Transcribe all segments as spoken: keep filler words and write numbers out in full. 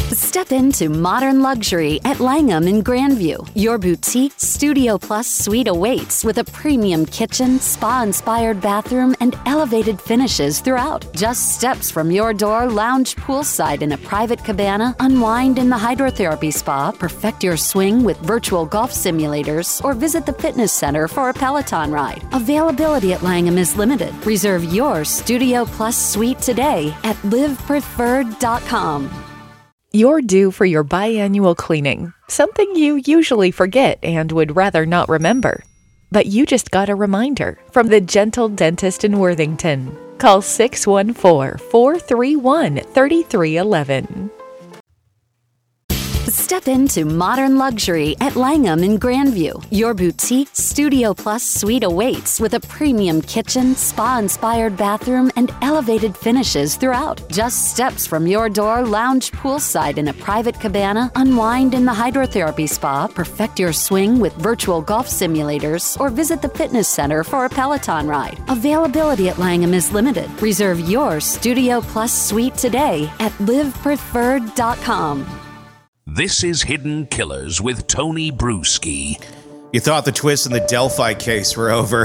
Step into modern luxury at Langham in Grandview. Your boutique Studio Plus suite awaits with a premium kitchen, spa-inspired bathroom, and elevated finishes throughout. Just steps from your door, lounge poolside in a private cabana, unwind in the hydrotherapy spa, perfect your swing with virtual golf simulators, or visit the fitness center for a Peloton ride. Availability at Langham is limited. Reserve your Studio Plus suite today at live preferred dot com. You're due for your biannual cleaning, something you usually forget and would rather not remember. But you just got a reminder from the Gentle Dentist in Worthington. Call six one four, four three one, three three one one. Step into modern luxury at Langham in Grandview. Your boutique Studio Plus suite awaits with a premium kitchen, spa-inspired bathroom, and elevated finishes throughout. Just steps from your door, lounge poolside in a private cabana, unwind in the hydrotherapy spa, perfect your swing with virtual golf simulators, or visit the fitness center for a Peloton ride. Availability at Langham is limited. Reserve your Studio Plus suite today at live preferred dot com. This is Hidden Killers with Tony Bruschi. You thought the twists in the Delphi case were over.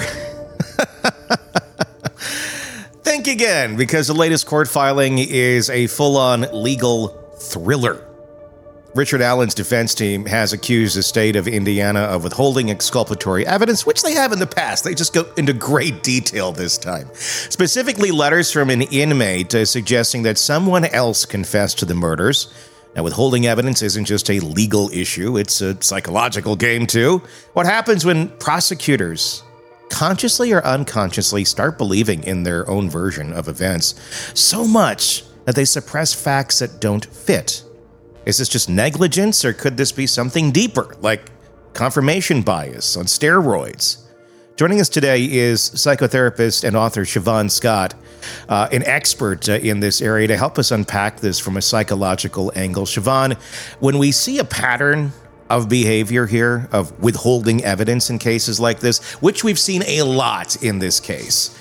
Think again, because the latest court filing is a full-on legal thriller. Richard Allen's defense team has accused the state of Indiana of withholding exculpatory evidence, which they have in the past. They just go into great detail this time. Specifically, letters from an inmate uh, suggesting that someone else confessed to the murders. Now, withholding evidence isn't just a legal issue, it's a psychological game, too. What happens when prosecutors, consciously or unconsciously, start believing in their own version of events so much that they suppress facts that don't fit? Is this just negligence, or could this be something deeper, like confirmation bias on steroids? Joining us today is psychotherapist and author Siobhan Scott, uh, an expert uh, in this area, to help us unpack this from a psychological angle. Siobhan, when we see a pattern of behavior here, of withholding evidence in cases like this, which we've seen a lot in this case,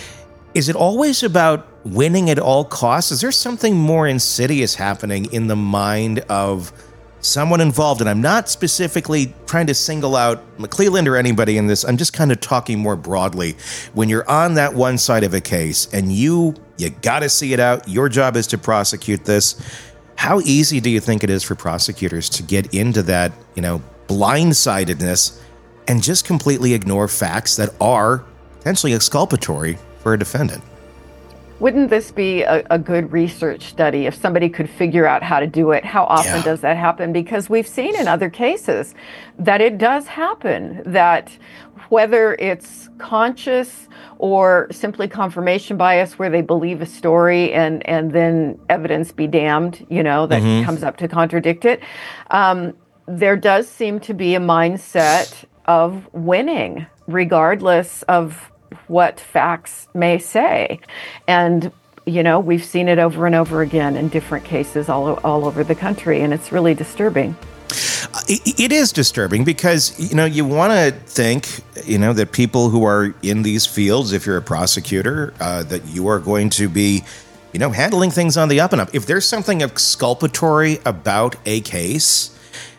is it always about winning at all costs? Is there something more insidious happening in the mind of someone involved? And I'm not specifically trying to single out McClelland or anybody in this. I'm just kind of talking more broadly. When you're on that one side of a case and you you got to see it out, your job is to prosecute this. How easy do you think it is for prosecutors to get into that, you know, blindsidedness and just completely ignore facts that are potentially exculpatory for a defendant? Wouldn't this be a, a good research study if somebody could figure out how to do it? How often Yeah. does that happen? Because we've seen in other cases that it does happen, that whether it's conscious or simply confirmation bias where they believe a story and, and then evidence be damned, you know, that Mhm. comes up to contradict it. Um, there does seem to be a mindset of winning regardless of what facts may say. And, you know, we've seen it over and over again in different cases all, all over the country, and it's really disturbing. It, it is disturbing because, you know, you want to think, you know, that people who are in these fields, if you're a prosecutor, uh, that you are going to be, you know, handling things on the up and up. If there's something exculpatory about a case,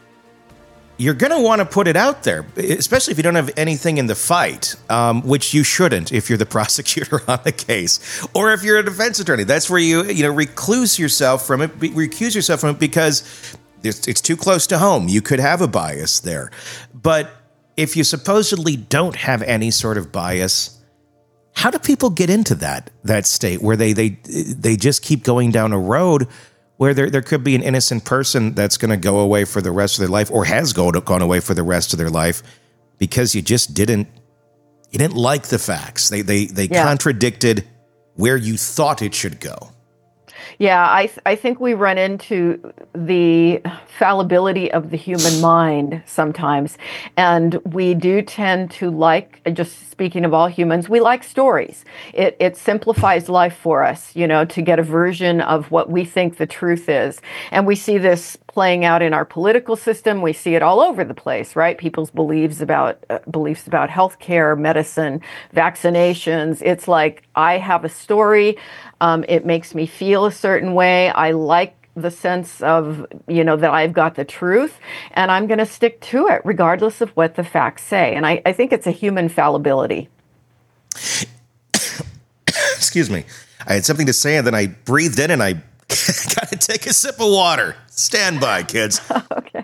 you're going to want to put it out there, especially if you don't have anything in the fight, um, which you shouldn't if you're the prosecutor on the case, or if you're a defense attorney. That's where you, you know, recluse yourself from it, be, recuse yourself from it because it's, it's too close to home. You could have a bias there. But if you supposedly don't have any sort of bias, how do people get into that that state where they they they just keep going down a road where there, there could be an innocent person that's going to go away for the rest of their life, or has go, gone away for the rest of their life, because you just didn't you didn't like the facts. They they they Yeah. contradicted where you thought it should go. Yeah, I th- I think we run into the fallibility of the human mind sometimes, and we do tend to like, just speaking of all humans, we like stories. It it simplifies life for us, you know, to get a version of what we think the truth is, and we see this playing out in our political system. We see it all over the place, right? People's beliefs about uh, beliefs about healthcare, medicine, vaccinations. It's like, I have a story. Um, it makes me feel a certain way. I like the sense of, you know, that I've got the truth and I'm going to stick to it regardless of what the facts say. And I, I think it's a human fallibility. Excuse me. I had something to say and then I breathed in and I got to take a sip of water. Stand by, kids. Okay.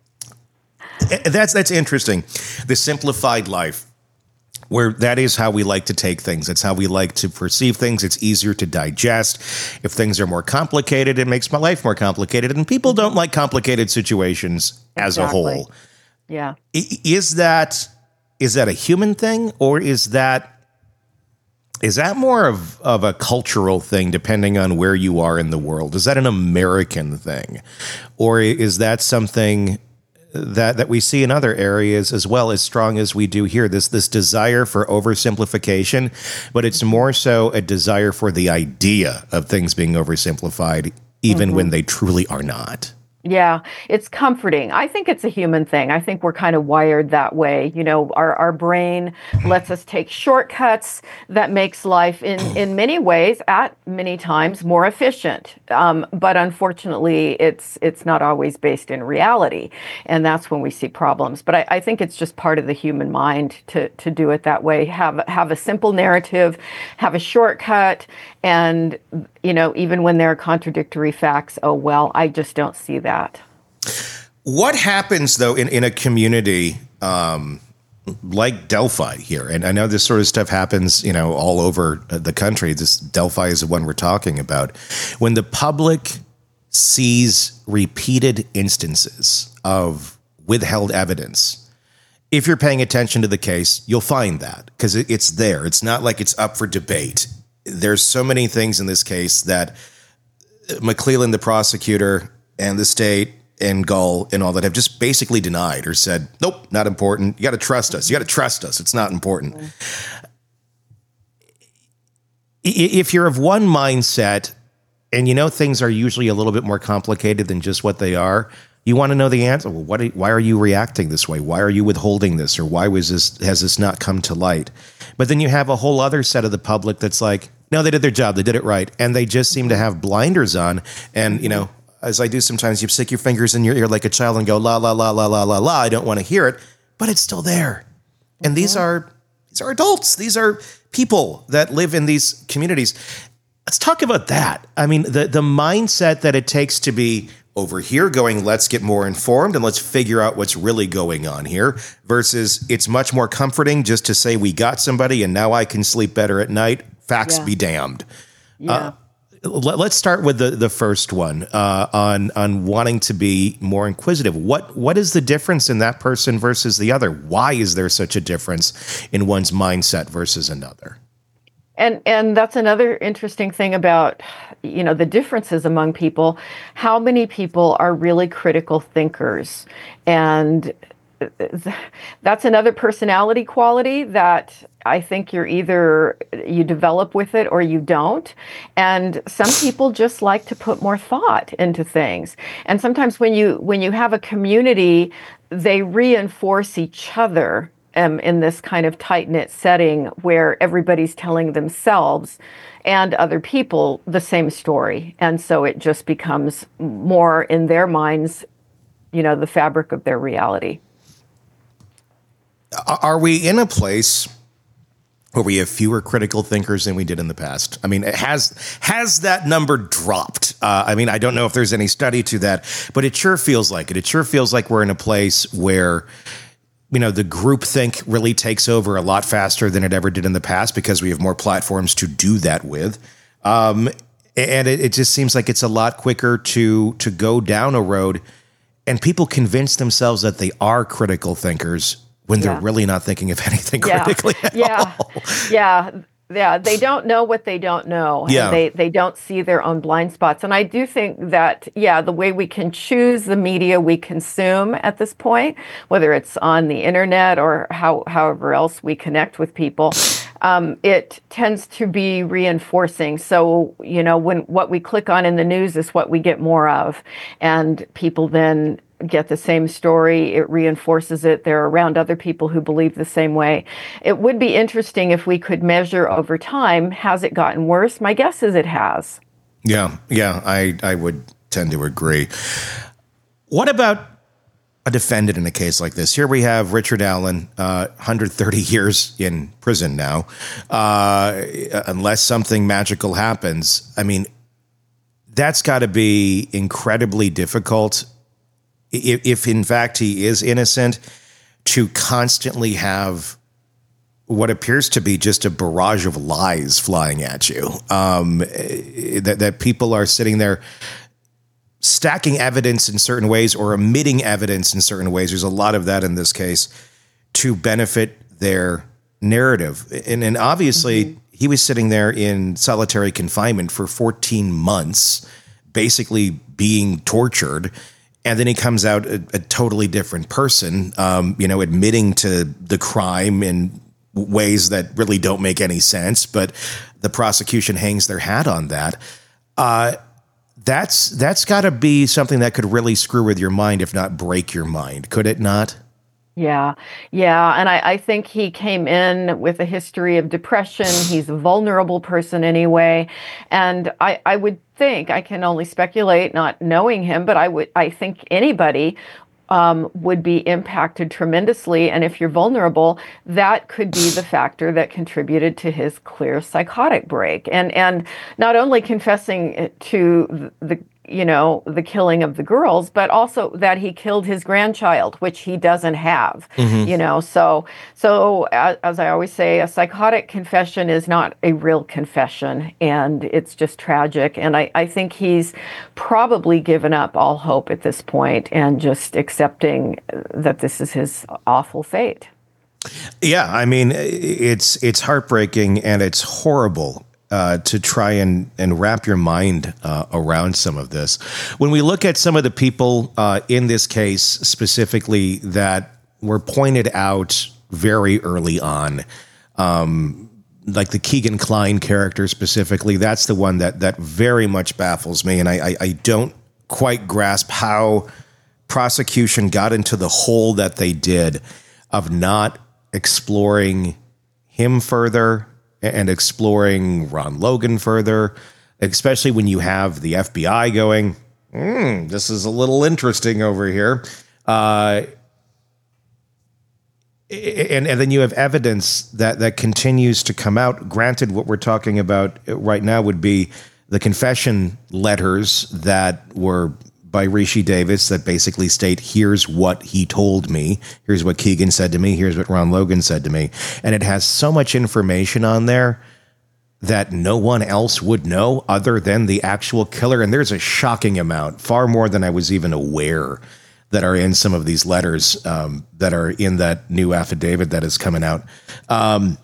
That's that's interesting. The simplified life, where that is how we like to take things. It's how we like to perceive things. It's easier to digest. If things are more complicated, it makes my life more complicated. And people don't like complicated situations as Exactly. a whole. Yeah. I- Is that is that a human thing, or is that is that more of, of a cultural thing, depending on where you are in the world? Is that an American thing, or is that something that that we see in other areas as well, as strong as we do here? This this desire for oversimplification, but it's more so a desire for the idea of things being oversimplified, even mm-hmm. when they truly are not. Yeah, it's comforting. I think it's a human thing. I think we're kind of wired that way. You know, our, our brain lets us take shortcuts that makes life in, in many ways, at many times, more efficient. Um, but unfortunately, it's it's not always based in reality. And that's when we see problems. But I, I think it's just part of the human mind to, to do it that way. Have, have a simple narrative, have a shortcut, and, you know, even when there are contradictory facts, oh, well, I just don't see that. What happens, though, in, in a community um, like Delphi here? And I know this sort of stuff happens, you know, all over the country. This Delphi is the one we're talking about. When the public sees repeated instances of withheld evidence, if you're paying attention to the case, you'll find that because it, it's there. It's not like it's up for debate. There's so many things in this case that McClellan, the prosecutor, and the state and Gull and all that have just basically denied or said, nope, not important. You got to trust us. You got to trust us. It's not important. Mm-hmm. If you're of one mindset and you know things are usually a little bit more complicated than just what they are, you want to know the answer. Well, what? Why are you reacting this way? Why are you withholding this? Or why was this? Has this not come to light? But then you have a whole other set of the public that's like, no, they did their job. They did it right. And they just seem to have blinders on. And, you know, as I do sometimes, you stick your fingers in your ear like a child and go, la, la, la, la, la, la, la. I don't want to hear it, but it's still there. And mm-hmm. these are these are adults. These are people that live in these communities. Let's talk about that. I mean, the, the mindset that it takes to be over here going, let's get more informed and let's figure out what's really going on here, versus it's much more comforting just to say we got somebody and now I can sleep better at night. Facts yeah. be damned. Yeah. Uh, Let's start with the, the first one uh, on on wanting to be more inquisitive. What what is the difference in that person versus the other? Why is there such a difference in one's mindset versus another? And and that's another interesting thing about, you know, the differences among people. How many people are really critical thinkers? And that's another personality quality that I think you're either you develop with it or you don't. And some people just like to put more thought into things. And sometimes when you when you have a community, they reinforce each other um, in this kind of tight-knit setting where everybody's telling themselves and other people the same story. And so it just becomes more in their minds, you know, the fabric of their reality. Are we in a place where we have fewer critical thinkers than we did in the past? I mean, has has that number dropped? Uh, I mean, I don't know if there's any study to that, but it sure feels like it. It sure feels like we're in a place where, you know, the groupthink really takes over a lot faster than it ever did in the past because we have more platforms to do that with. Um, and it, it just seems like it's a lot quicker to to go down a road and people convince themselves that they are critical thinkers when they're yeah. really not thinking of anything yeah. critically at yeah. all. Yeah. Yeah. They don't know what they don't know. And yeah. they, they don't see their own blind spots. And I do think that, yeah, the way we can choose the media we consume at this point, whether it's on the internet or how, however else we connect with people, um, it tends to be reinforcing. So, you know, when what we click on in the news is what we get more of. And people then get the same story, it reinforces it. They're around other people who believe the same way. It would be interesting if we could measure over time, has it gotten worse? My guess is it has. Yeah, yeah, I, I would tend to agree. What about a defendant in a case like this? Here we have Richard Allen, uh, one hundred thirty years in prison now. Uh, unless something magical happens, I mean, that's got to be incredibly difficult. If, if in fact he is innocent, to constantly have what appears to be just a barrage of lies flying at you, um, that, that people are sitting there stacking evidence in certain ways or omitting evidence in certain ways. There's a lot of that in this case to benefit their narrative. And, and obviously mm-hmm. he was sitting there in solitary confinement for fourteen months, basically being tortured. And then he comes out a, a totally different person, um, you know, admitting to the crime in ways that really don't make any sense. But the prosecution hangs their hat on that. Uh, That's that's got to be something that could really screw with your mind, if not break your mind. Could it not? Yeah, yeah. And I, I think he came in with a history of depression. He's a vulnerable person anyway. And I, I would think, I can only speculate, not knowing him, but I would I think anybody Um, would be impacted tremendously. And if you're vulnerable, that could be the factor that contributed to his clear psychotic break. And and not only confessing to the, you know, the killing of the girls, but also that he killed his grandchild, which he doesn't have, mm-hmm. you know. So, so as, as I always say, a psychotic confession is not a real confession, and it's just tragic. And I, I think he's probably given up all hope at this point and just accepting that this is his awful fate. Yeah, I mean, it's it's heartbreaking and it's horrible. Uh, to try and, and wrap your mind uh, around some of this. When we look at some of the people uh, in this case specifically that were pointed out very early on, um, like the Keegan Kline character specifically, that's the one that that very much baffles me. And I, I, I don't quite grasp how prosecution got into the hole that they did of not exploring him further and exploring Ron Logan further, especially when you have the F B I going, mm, this is a little interesting over here. Uh, and, and then you have evidence that, that continues to come out. Granted, what we're talking about right now would be the confession letters that were by Rishi Davis that basically state, here's what he told me, here's what Keegan said to me, here's what Ron Logan said to me. And it has so much information on there that no one else would know other than the actual killer. And there's a shocking amount, far more than I was even aware, that are in some of these letters um, that are in that new affidavit that is coming out. Um,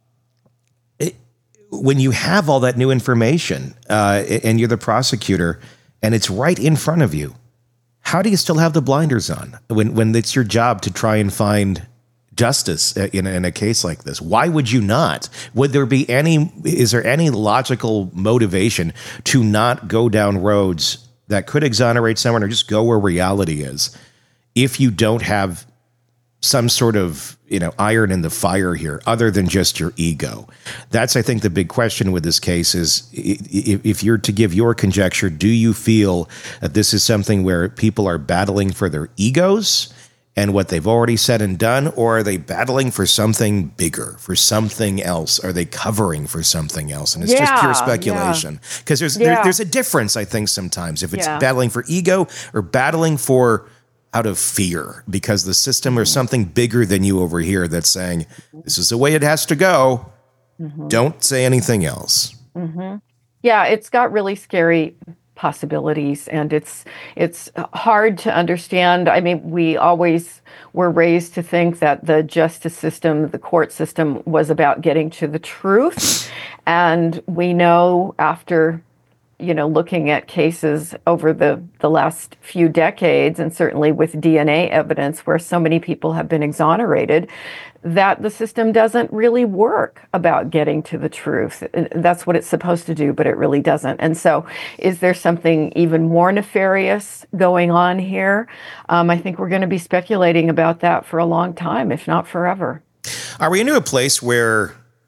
it, when you have all that new information uh, and you're the prosecutor, and it's right in front of you, how do you still have the blinders on when, when it's your job to try and find justice in, in a case like this? Why would you not? Would there be any, is there any logical motivation to not go down roads that could exonerate someone or just go where reality is if you don't have some sort of, you know, iron in the fire here other than just your ego? That's, I think, the big question with this case is, if you're to give your conjecture, do you feel that this is something where people are battling for their egos and what they've already said and done, or are they battling for something bigger, for something else? Are they covering for something else? And it's yeah, just pure speculation. Because yeah. there's yeah. there, there's a difference, I think, sometimes if it's yeah. battling for ego or battling for out of fear because the system or something bigger than you over here that's saying, this is the way it has to go. Mm-hmm. Don't say anything else. Mm-hmm. Yeah, it's got really scary possibilities, and it's it's hard to understand. I mean, we always were raised to think that the justice system, the court system, was about getting to the truth. And we know after, you know, looking at cases over the, the last few decades, and certainly with D N A evidence where so many people have been exonerated, that the system doesn't really work about getting to the truth. That's what it's supposed to do, but it really doesn't. And so is there something even more nefarious going on here? Um, I think we're going to be speculating about that for a long time, if not forever. Are we into a place where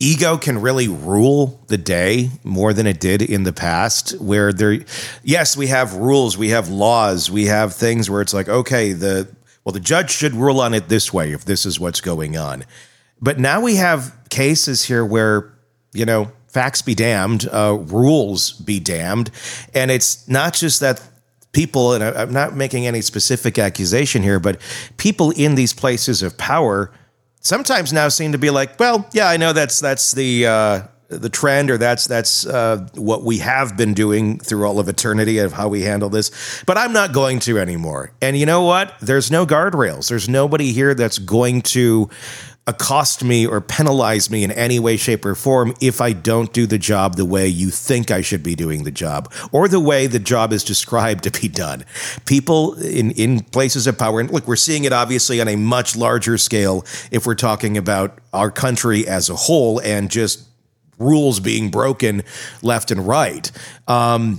ego can really rule the day more than it did in the past, where there, yes, we have rules, we have laws, we have things where it's like, okay, the, well, the judge should rule on it this way if this is what's going on. But now we have cases here where, you know, facts be damned, uh, rules be damned. And it's not just that people, and I'm not making any specific accusation here, but people in these places of power sometimes now seem to be like, well, yeah, I know that's that's the uh, the trend, or that's that's uh, what we have been doing through all of eternity of how we handle this, but I'm not going to anymore. And you know what? There's no guardrails. There's nobody here that's going to accost me or penalize me in any way, shape, or form if I don't do the job the way you think I should be doing the job, or the way the job is described to be done. People in, in places of power, and look, we're seeing it obviously on a much larger scale if we're talking about our country as a whole and just rules being broken left and right. Um,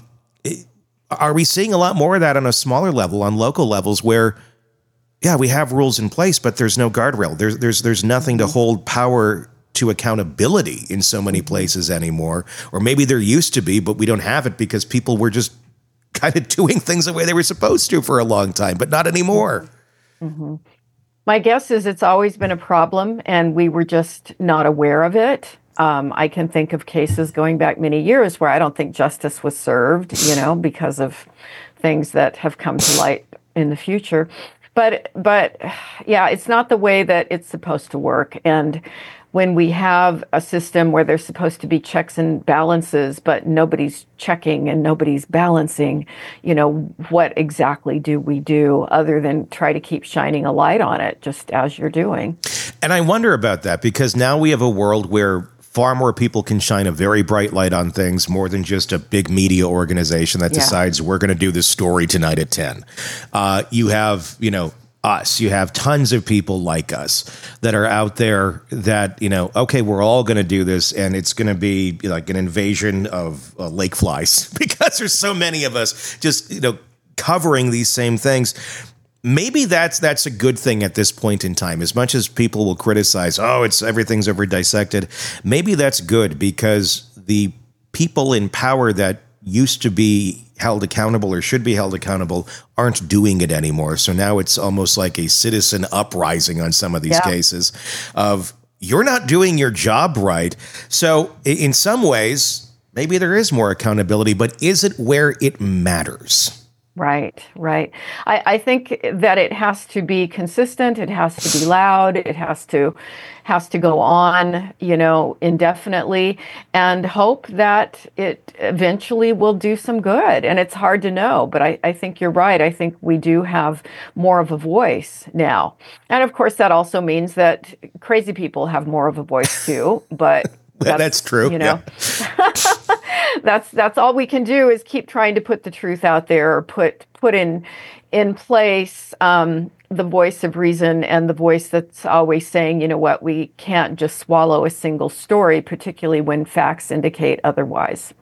are we seeing a lot more of that on a smaller level, on local levels, where yeah, we have rules in place, but there's no guardrail. There's there's there's nothing to hold power to accountability in so many places anymore. Or maybe there used to be, but we don't have it because people were just kind of doing things the way they were supposed to for a long time, but not anymore. Mm-hmm. My guess is it's always been a problem, and we were just not aware of it. Um, I can think of cases going back many years where I don't think justice was served, you know, because of things that have come to light in the future. But, but yeah, it's not the way that it's supposed to work. And when we have a system where there's supposed to be checks and balances, but nobody's checking and nobody's balancing, you know, what exactly do we do other than try to keep shining a light on it, just as you're doing? And I wonder about that, because now we have a world where far more people can shine a very bright light on things, more than just a big media organization that yeah. decides we're going to do this story tonight at ten. Uh, you have, you know, us. You have tons of people like us that are out there that, you know, okay, we're all going to do this, and it's going to be like an invasion of uh, lake flies because there's so many of us just, you know, covering these same things. Maybe that's that's a good thing at this point in time. As much as people will criticize, oh, it's everything's over dissected. Maybe that's good, because the people in power that used to be held accountable or should be held accountable aren't doing it anymore. So now it's almost like a citizen uprising on some of these yeah. cases of you're not doing your job right. So in some ways, maybe there is more accountability, but is it where it matters? Right, right. I, I think that it has to be consistent. It has to be loud. It has to has to go on, you know, indefinitely, and hope that it eventually will do some good. And it's hard to know, but I, I think you're right. I think we do have more of a voice now. And of course, that also means that crazy people have more of a voice too, but that's, that's true. You know. Yeah. That's that's all we can do is keep trying to put the truth out there, or put put in in place um, the voice of reason, and the voice that's always saying, you know what, we can't just swallow a single story, particularly when facts indicate otherwise.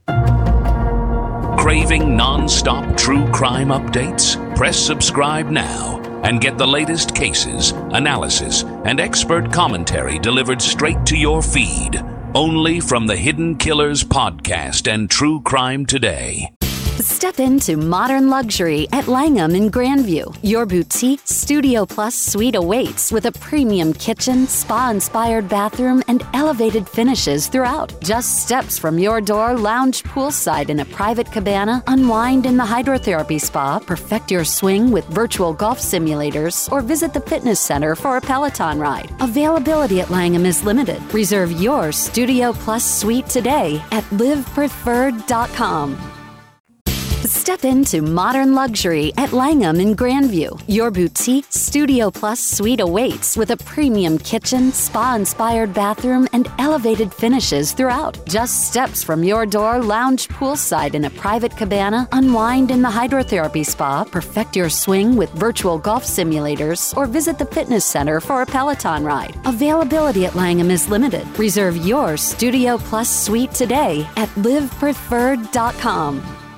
Craving non-stop true crime updates? Press subscribe now and get the latest cases, analysis, and expert commentary delivered straight to your feed. Only from the Hidden Killers podcast and True Crime Today. Step into modern luxury at Langham in Grandview. Your boutique Studio Plus suite awaits with a premium kitchen, spa-inspired bathroom, and elevated finishes throughout. Just steps from your door, lounge poolside in a private cabana, unwind in the hydrotherapy spa, perfect your swing with virtual golf simulators, or visit the fitness center for a Peloton ride. Availability at Langham is limited. Reserve your Studio Plus suite today at live preferred dot com. Step into modern luxury at Langham in Grandview. Your boutique Studio Plus suite awaits with a premium kitchen, spa-inspired bathroom, and elevated finishes throughout. Just steps from your door, lounge poolside in a private cabana, unwind in the hydrotherapy spa, perfect your swing with virtual golf simulators, or visit the fitness center for a Peloton ride. Availability at Langham is limited. Reserve your Studio Plus suite today at live preferred dot com.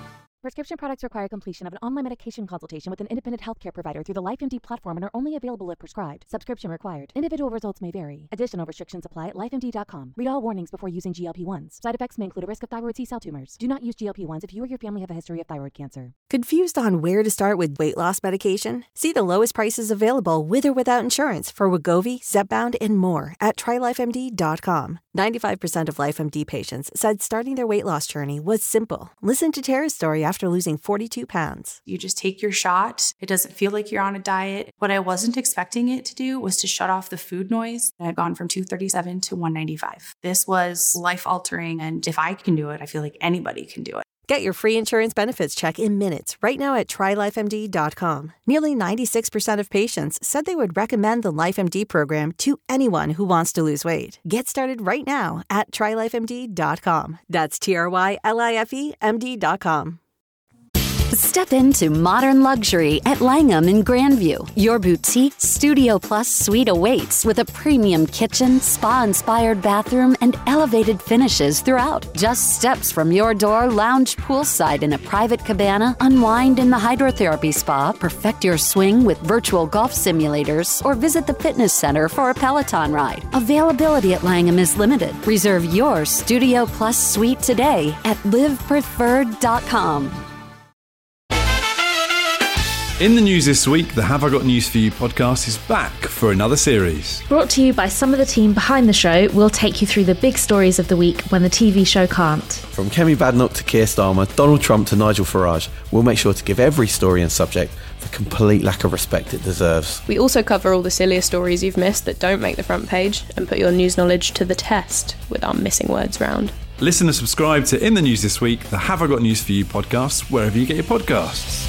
Prescription products require completion of an online medication consultation with an independent healthcare provider through the LifeMD platform and are only available if prescribed. Subscription required. Individual results may vary. Additional restrictions apply at life M D dot com. Read all warnings before using G L P ones. Side effects may include a risk of thyroid C-cell tumors. Do not use G L P ones if you or your family have a history of thyroid cancer. Confused on where to start with weight loss medication? See the lowest prices available with or without insurance for Wegovy, Zepbound, and more at try life M D dot com. ninety-five percent of LifeMD patients said starting their weight loss journey was simple. Listen to Tara's story after losing forty-two pounds. You just take your shot. It doesn't feel like you're on a diet. What I wasn't expecting it to do was to shut off the food noise. I had gone from two thirty-seven to one ninety-five. This was life-altering, and if I can do it, I feel like anybody can do it. Get your free insurance benefits check in minutes right now at try life M D dot com. Nearly ninety-six percent of patients said they would recommend the LifeMD program to anyone who wants to lose weight. Get started right now at try life M D dot com. That's T R Y L I F E M D dot com. Step into modern luxury at Langham in Grandview. Your boutique Studio Plus suite awaits with a premium kitchen, spa-inspired bathroom, and elevated finishes throughout. Just steps from your door, lounge poolside in a private cabana, unwind in the hydrotherapy spa, perfect your swing with virtual golf simulators, or visit the fitness center for a Peloton ride. Availability at Langham is limited. Reserve your Studio Plus suite today at live preferred dot com. In the news this week, the Have I Got News For You podcast is back for another series. Brought to you by some of the team behind the show, we'll take you through the big stories of the week when the T V show can't. From Kemi Badnoch to Keir Starmer, Donald Trump to Nigel Farage, we'll make sure to give every story and subject the complete lack of respect it deserves. We also cover all the sillier stories you've missed that don't make the front page and put your news knowledge to the test with our missing words round. Listen and subscribe to In the News This Week, the Have I Got News For You podcast, wherever you get your podcasts.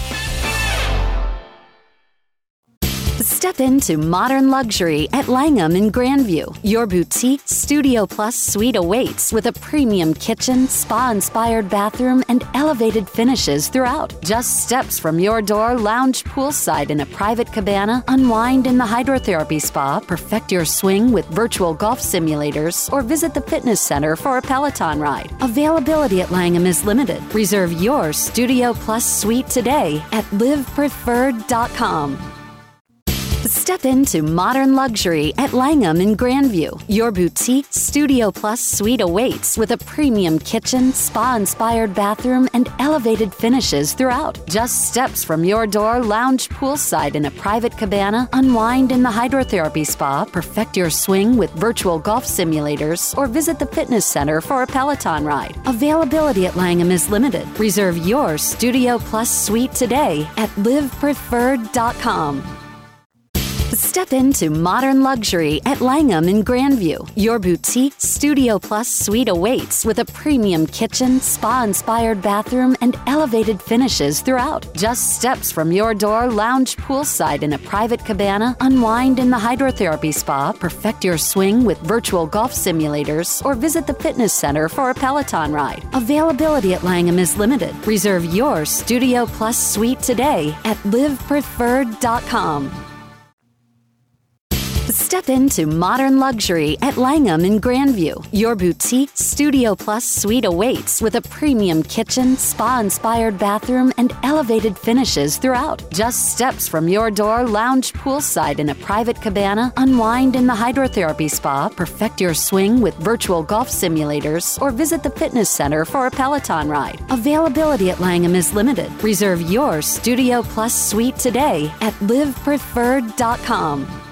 Step into modern luxury at Langham in Grandview. Your boutique Studio Plus suite awaits with a premium kitchen, spa-inspired bathroom, and elevated finishes throughout. Just steps from your door, lounge poolside in a private cabana, unwind in the hydrotherapy spa, perfect your swing with virtual golf simulators, or visit the fitness center for a Peloton ride. Availability at Langham is limited. Reserve your Studio Plus suite today at live preferred dot com. Step into modern luxury at Langham in Grandview. Your boutique Studio Plus suite awaits with a premium kitchen, spa-inspired bathroom, and elevated finishes throughout. Just steps from your door, lounge poolside in a private cabana, unwind in the hydrotherapy spa, perfect your swing with virtual golf simulators, or visit the fitness center for a Peloton ride. Availability at Langham is limited. Reserve your Studio Plus suite today at live preferred dot com. Step into modern luxury at Langham in Grandview. Your boutique Studio Plus suite awaits with a premium kitchen, spa-inspired bathroom, and elevated finishes throughout. Just steps from your door, lounge poolside in a private cabana, unwind in the hydrotherapy spa, perfect your swing with virtual golf simulators, or visit the fitness center for a Peloton ride. Availability at Langham is limited. Reserve your Studio Plus suite today at live preferred dot com. Step into modern luxury at Langham in Grandview. Your boutique Studio Plus suite awaits with a premium kitchen, spa-inspired bathroom, and elevated finishes throughout. Just steps from your door, lounge poolside in a private cabana, unwind in the hydrotherapy spa, perfect your swing with virtual golf simulators, or visit the fitness center for a Peloton ride. Availability at Langham is limited. Reserve your Studio Plus suite today at live preferred dot com.